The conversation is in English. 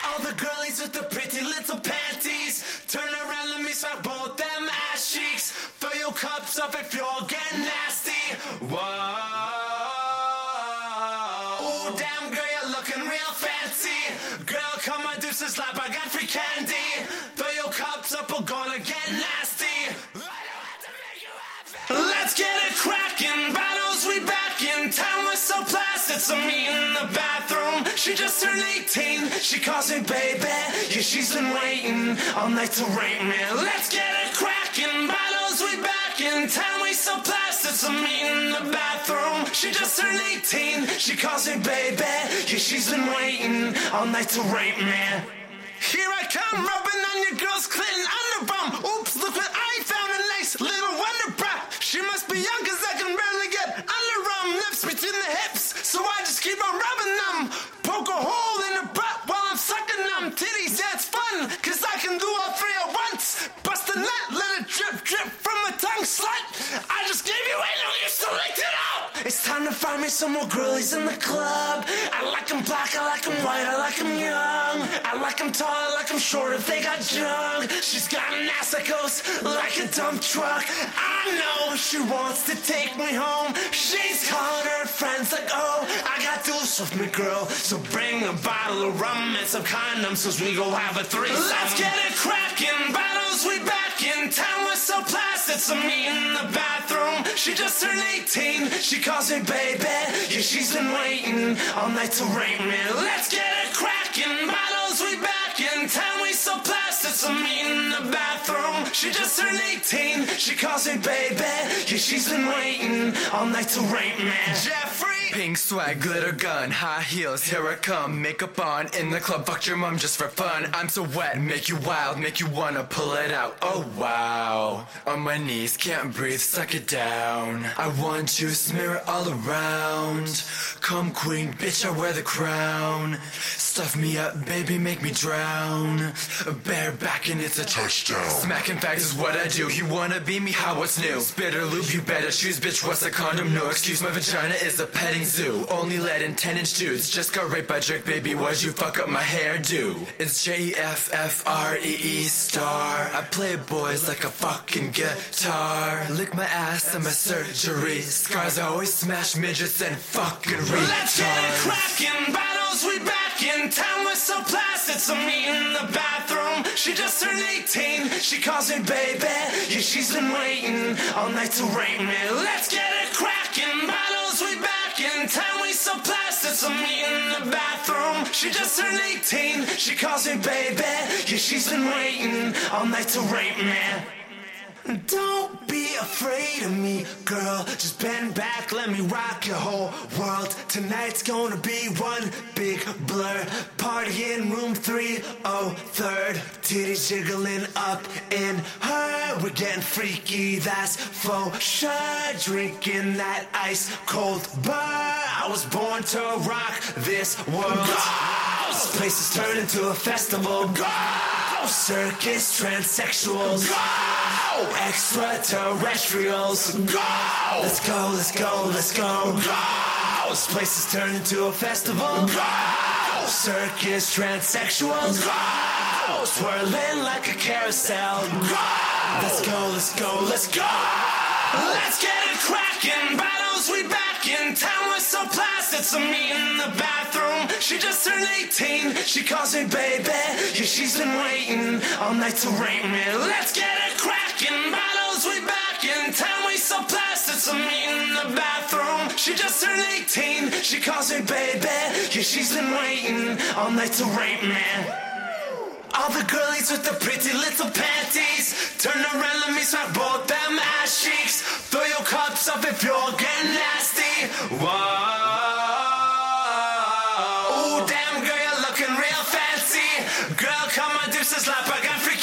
All the girlies with the pretty little panties, turn around, let me smack both them ass cheeks. Fill your cups up if you're getting nasty. Whoa. Ooh, damn girl, you're looking real fancy. Girl, come on, do some slap, I got free candy. Fill your cups up, we're gonna get nasty. Let's get it crackin', bottles we back in town. We're so plastic, so meet in the bathroom. She just turned 18, she calls me baby. Yeah, she's been waiting all night to rape me. Let's get it crackin', bottles we back in town. We so plastic, so meet in the bathroom. She just turned 18, she calls me baby. Yeah, she's been waiting all night to rape me. Here I come, rubbing on your girl's clit underbum. Oops, look what I found, a nice little wonder bra. She must be young cause I can barely get under lips between the hips, so I just keep on rubbing them. Poke a hole in her butt while I'm sucking them. Titties, yeah, it's fun, cause I can do all three at once. Bust a nut, let it drip, drip from my tongue, slut. I just gave you anal, you still licked it out. It's time to find me some more girlies in the club. I like them black, I like them white, I like them young. I like them tall, I like them short if they got junk. She's got an ass that goes like a dump truck. I know she wants to take me home. She's calling her friends like, oh, I got deuce with me, girl. So bring a bottle of rum and some condoms, cause we go have a threesome. Let's get it crackin', bottles we back in town. We're so plastic, so meet in the bathroom. She just turned 18, she calls me baby. Yeah, she's been waiting all night to rape me. Let's get it crackin', bottles we back in town. We so plastic, so meet in the bathroom. She just turned 18, she calls me baby. Yeah, she's been waiting all night to rape me. Jeffrey! Pink swag, glitter gun, high heels, here I come. Makeup on, in the club, fucked your mom just for fun. I'm so wet, make you wild, make you wanna pull it out. Oh wow, on my knees, can't breathe, suck it down. I want to smear it all around. Come queen, bitch, I wear the crown. Stuff me up, baby, make me drown. Bareback and it's a touchdown. Smacking facts is what I do. You wanna be me? How what's new? Spitter loop, you better choose, bitch. What's a condom? No excuse, my vagina is a petting zoo. Only let in 10-inch dudes. Just got raped by Drake, baby. Why'd you fuck up my hairdo? It's Jeffree star. I play boys like a fucking guitar. Lick my ass and my surgery. Scars, I always smash midgets and fucking retards. Let's get it crackin', bottles we back in town. We're so plastic, so meet in the bathroom. She just turned 18, she calls me baby. Yeah, she's been waiting all night to rape me. Let's get it crackin', bottles we back in town. We so plastic, so meet in the bathroom. She just turned 18, she calls me baby. Yeah, she's been waiting all night to rape me. Don't be afraid of me, girl. Just bend back, let me rock your whole world. Tonight's gonna be one big blur. Party in room 303rd. Titties jiggling up in her. We're getting freaky, that's faux sure. Drinking that ice cold beer. I was born to rock this world. This place is turned into a festival. Circus, transsexuals. Extraterrestrials. Let's go, let's go, let's go. This place is turned into a festival. Circus, transsexuals. Swirling like a carousel. Let's go, let's go, let's go. Let's get it crackin', bottles we back in town. We're so plastic, so meet in the bathroom. She just turned 18, she calls me baby. Yeah, she's been waiting all night to rape me. Let's get it crackin', bottles we back in town. We so plastic, so meet in the bathroom. She just turned 18, she calls me baby. Yeah, she's been waiting all night to rape me. All the girlies with the pretty little panties, turn around, let me smack both them ass cheeks. Fill your cups up if you're getting nasty. Whoa. Ooh, damn girl, you're looking real fancy. Girl, come on, do some slap, I got free